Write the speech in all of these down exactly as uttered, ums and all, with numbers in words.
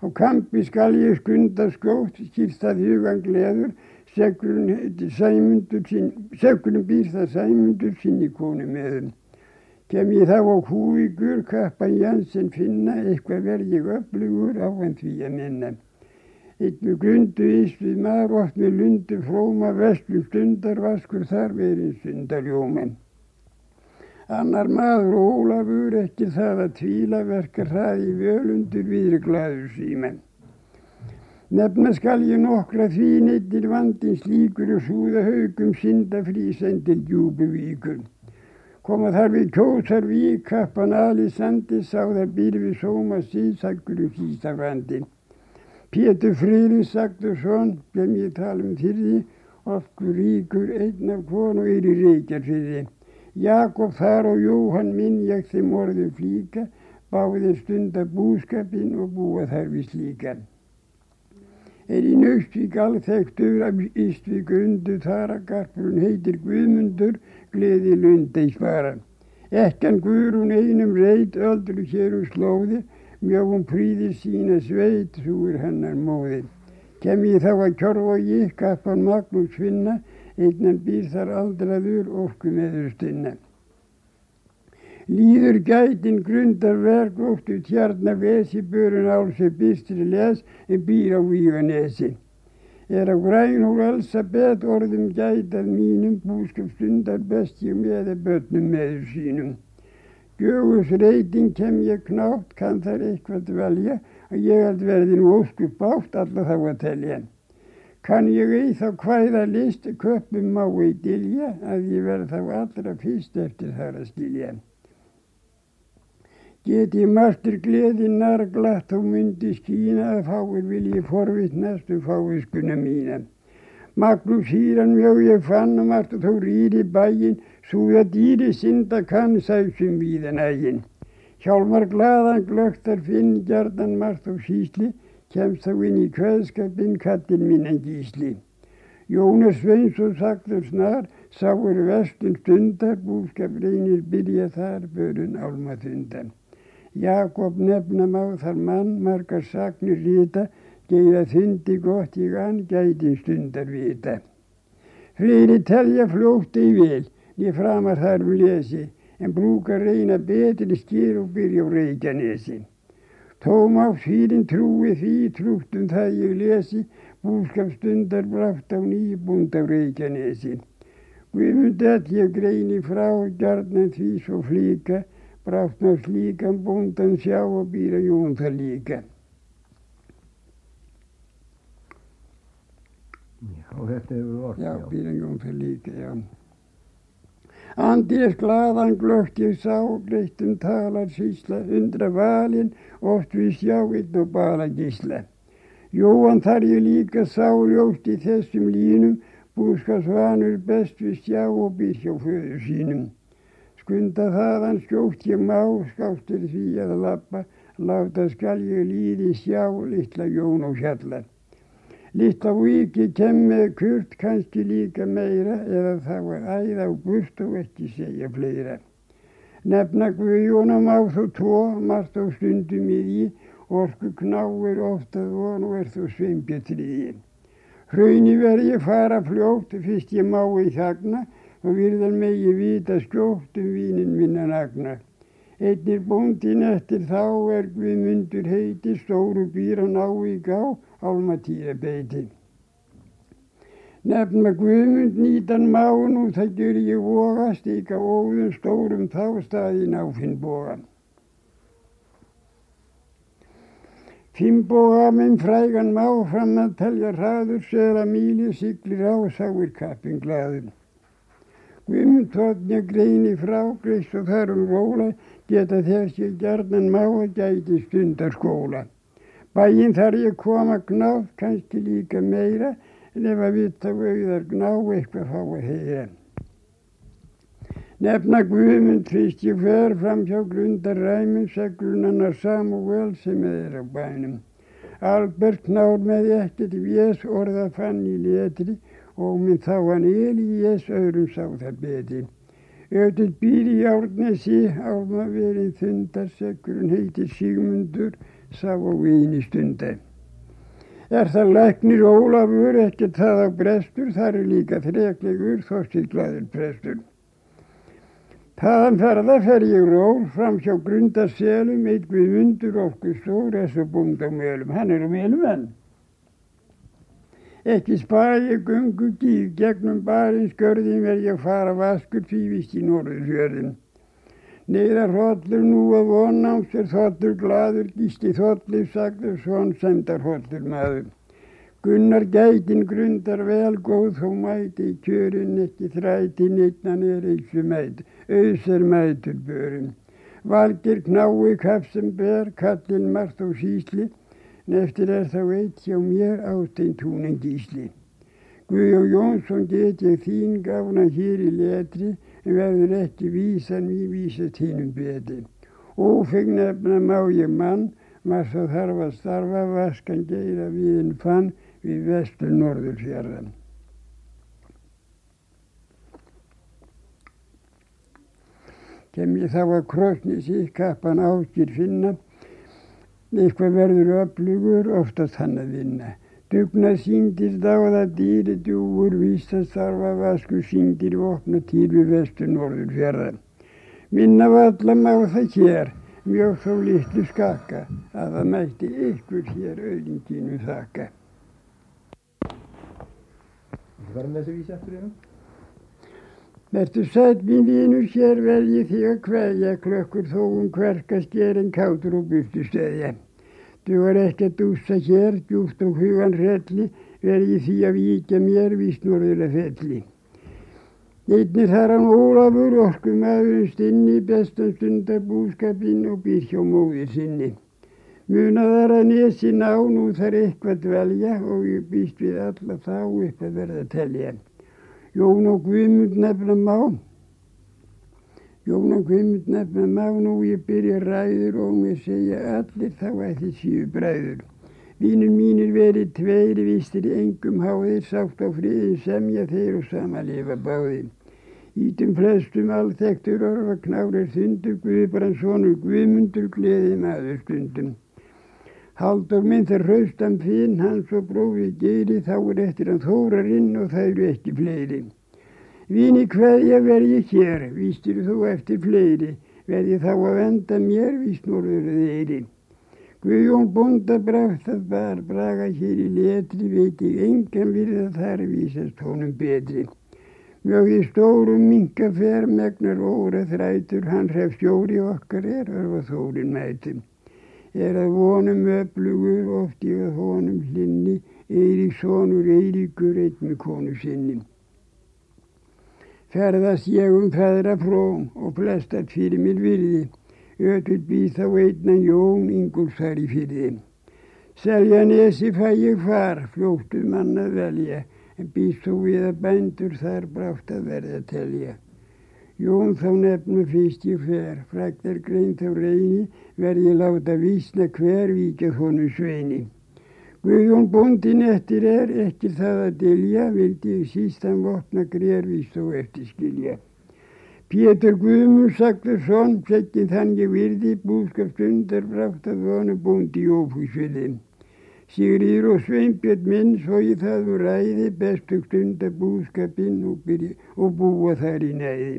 Á kampi skal ég skunda skjótt, skýrst það hugan gleður, seglun heitir Sæmundur sín, seglun býr það Sæmundur sinni konu meðum. Kem ég þá á Húvíkur, kappan Jansen finna, eitthvað verð ég öflugur á en því að minna. Eitt með grundu ís við maður, oft með lundu fróma, vestlum stundar, vaskur þar verið sundarjóman. Annar maður og Ólafur, ekki það að tvíla, verkar það í völundur viðri glaður símen. Nefna skal ég nokkra því neittir vandins líkur og súða haugum synda frísen til djúpu víkur. Koma þar við kjósar vík, kappan ali sandi, sá þar býr við sóma síðsakkur og sístafandi. Pétur Friðrik Sagdursson, sem ég tala um þyrði, okkur ríkur einn af konu er í Reykjarfirði. Jakob þar og Jóhann minn ég þeim orðu flíka, báðir stunda búskapinn og búa þar við slíka. Er í Naustvík alþekktur af Ístvík undu þar að garpurinn heitir Guðmundur, gleði lundei spara. Ekkan Guðrún einum reit, öldru hér úr slóði, mjóum prýðir sína sveit, svo er hennar móðir. Kem ég þá að Kjörvogi, kappan Magnús finna, einnan býr þar aldraður orku meður stunna. Líður gætin grundar verk óttu tjarnar vesi, börun álsi bystri les, en býr á Víganesi. Er á Grænhól Elsabet orðum gætað mínum, búskap stundar best ég með börnum meður sínum. Gjögus reyting kem ég knátt, kann þar eitthvað dvelja, og ég held verði nú óskup bátt alla þá að telja. Kann ég ei þá kvæða list, köpum má ei dilja, að ég verð þá allra fyrst eftir þar að skilja. Get ég margir gleði nær glatt og myndi skína, að fáir vil ég forvitnast og fáiskuna mína. Magnús hýran mjög ég fann og margt og þó rýri bæinn, svo að dýri synda kann sæsum víðan æginn. Hjálmar glaðan glögtar finn, gjarnan margt og sísli, kemst þá inn í kveðskapinn kallinn minn en Gísli. Jónas Sveinsson sagður snar, sáur vestum stundar, búskap reynir byrja þar, börun álma þundar. Jakob nefna má þar mann, margar sagnir rita, geiða þundi gott ég ann, gæti stundar vita. Fleiri telja fljótt ei vel, ég framar þar um lesi, en brúkar reyna betri skýr og byrja á Reykjanesi. Tómas hýrin trúi því, trúttum það ég lesi, búskapstundar brátt á nýbúnd á Reykjanesi. Guðmund að ég greini frá, gjarnan því svo flíka, brátt ná slíkan búndan sjá og býra Jón það líka. Já, þetta hefur orð. Já, býra Jón það líka, já. Andés glaðan glögt ég sá, breyttum talar sísla, undra valinn, oft við sjáinn og bara gísla. Jóhann þar ég líka sá ljóst í þessum línum, búskapsvanur best við sjá og býr hjá föður sínum. Skunda þaðan skjótt ég má, skáttur því að labba, láta skal ég líði sjá, litla Jón og Hjalla. Litla víki kem með kurt, kannski líka meira, eða það var æða á burt og ekki segja fleira. Nefna Guðjóna má þó tvo, margt á stundum í því, orku knáir ofta von og er þó sveimpjatriði. Hrauni verð ég fara fljótt, fyrst ég má ei þagna, og virðan megi vita skjótt um vínin minna nagna. Einnir bóndinn eftir þá er Guðmundur heiti, stóru býr hann á í gá, álmatýra beiti. Nefna Guðmund nýtan má, nú það gjör ég voga, stíka óðum stórum þá staðinn á Finnboga. Finnboga minn frægan má, fram að telja hraður, sera míli siglir á, sáir kappin glaður. Guðmund tóttn ég greini frá, greist og þar um róla, geta þess ég gjarnan má að gæti stundar skóla. Bæinn þar ég koma gnátt, kannski líka meira, en ef að vita auðar gná eitthvað fá að heyra. Nefna Guðmund fyrst ég fer fram hjá grundarræmum, seglunannar Samúel sem er á bænum. Albert náð með ekkert vés, orða fann í letri, og minn þá hann Elías öðrum sá það betri. Ötull býr í Árnesi, álma verið þundar, seglun heitir Sigmundur, sá og vín í stunda. Er það læknir Ólafur, ekkert það á brestur, þar er líka þreklegur, þorstið glaður prestur. Þaðan ferða fer ég ról fram hjá Grundarselum, eitt Guðmundur okkur stór, er svo búnd á mölum, hann er á mölum enn. Ekki spara ég göngu gíð, gegnum barins görðin verð ég fara vaskur tvívíst í norðurfjörðin. Neiðar hrollur nú að vonáms er þollur glaður, Gísli Þollif sagður svon sendar hrollur maður. Gunnar gætin grundar vel góð þó mæti, kjörin ekki þræti, neittnan er eiksu mæt, auðs er mætur börum. Valgir knái kaf sem ber, kallinn margt og sísli, en eftir er þá eitt hjá mér Ástein túnin Gísli. Guðjón Jónsson get ég þín gána hér í letri, en verður ekki vísan við vísast hinum betri. Ófegnefna má ég mann, maður svo þarf að starfa, vaskan geira viðin fann við vestur norðurfjarðan. Kem ég þá að Krossnesi, kappan Ásgeir finna, eitthvað verður öflugur, oftast hann að vinna. Dugnað sýndir dáða dýri djúfur, vísast þarfa vasku sýndir vopna týr við vestur norðurfjarðan. Minna valla má það hér, mjög þó litlu skaka, að það mætti ykkur hér auðinginu þakka. Hvað er með þessi vísi eftir hérna? Vertu sæll mín vinur, hér velji þig að kveðja, klökkur þó um hverka skerin kátur og burtu steðja. Dugar ekki að dúsa hér, djúpt og hugan hrelli, verði því að víkja mér víst norður að felli. Einnig þar hann Ólafur, orkumaðurinn stinni, bestan stundar búskapinn og býr hjá móðir sinni. Munaðar að nesi ná, nú þarf eitthvað dvelja og ég býst við alla þá upp að verða að telja. Jón og Guðmund nefna má, Jón og Guðmund nefna má, nú ég byrja ræður og mér segja allir þá að þið séu bræður. Vínir mínir verið tveir, vistir í engum háðir, sátt á friðin semja þeir og sama lifa báðir. Ítum flestum alþektur orfa knárir þundur, Guðbrandssonur Guðmundur gleði maður stundum. Halldór minn þar hraustan finn, hans og brófið geiri, þá er eftir hann Þórarinn og það eru ekki fleiri. Víni kveðja verð ég hér, vístir þú eftir fleiri, verð ég þá að venda mér, víst norður þeirri. Guðjón bónda brátt að bar, braga hér í letri, veit ég engan virða þar vísast honum betri. Mjög í stórum minka fer, megnar óra þrætur, hann href stjóri okkar er, örfa Þórin mætum. Er að vonum öflugur, oft ég að honum hlinni, Eiríkssonur Eiríkur einn með konu sinni. Ferðast ég um feðra frón og flestat fyrir mér virði, ötull býð þá einna Jón Ingólfsar í firði. Seljanesi fæ ég far, fljóttu mann að velja, en býst þó við að bændur þar brátt að verða að telja. Jón þá nefna fyrst ég fer, frægt er grein þá reyni, verð ég láta vísna hver víkja honum sveini. Guðjón bóndinn eftir er, eftir það að delja, vildi ég sístan vopna grérvíst og eftir skilja. Pétur Guðmund Sagðarsson, sekkin þann ég virði, búskapstundar brátt að vonu bóndi í Ófúsfirði. Sigríður og Sveinbjörn minn, svo ég það úr ræði, bestug stundar búskapinn og, og búa þar í næði.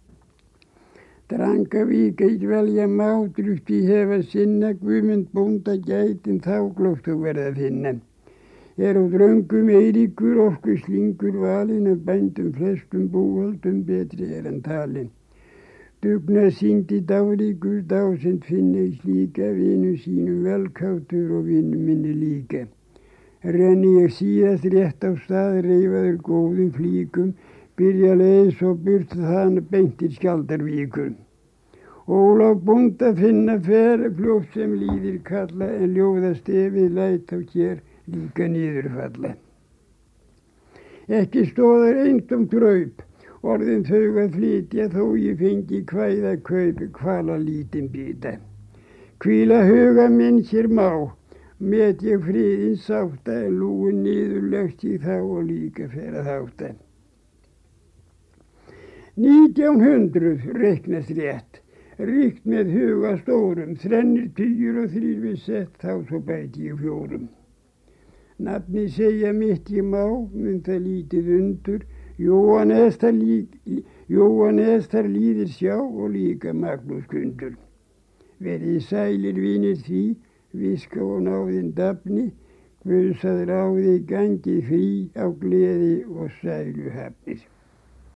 Drangavík eitt velja má, drukti hefa sinna, Guðmund bónda gætin þá glótt og verða að finna. Er á dröngum Eiríkur, orku slingur valin, af bændum flestum búhaldum betri er hann talin. Dugnað sýndi dáríkur, dásind finna í slíka, vinu sínum velkátur og vinu minni líka. Renni ég síðast rétt á stað, reifaður góðum flíkum, byrja leið svo burt þann beintir Skjaldarvíkur. Ólaf bónda finna fer, fljótt sem líðir kalla, en ljóða stefið læt á hér líka niður falla. Ekki stóðar einstum draup, orðin þau að flytja, þó ég fengi kvæða kaup, kvala lítinn bita. Hvíla huga minn hér má, met ég friðin sátta, en lúin niður lögst ég þá og líka fer að þátta. Nítján hundruð reiknast rétt, ríkt með huga stórum, þrennir tugir og þrýr við sett, þá svo bæti ég fjórum. Nafni segja mitt ég má, mun það lítið undur, Jóhannes þar, lí, Jóhannes þar líðir sjá og líka Magnús Kundur. Verið sælir vinir því, viska og náðin dafni, Guðs að ráði gangi frí á gleði og sælu hafnir.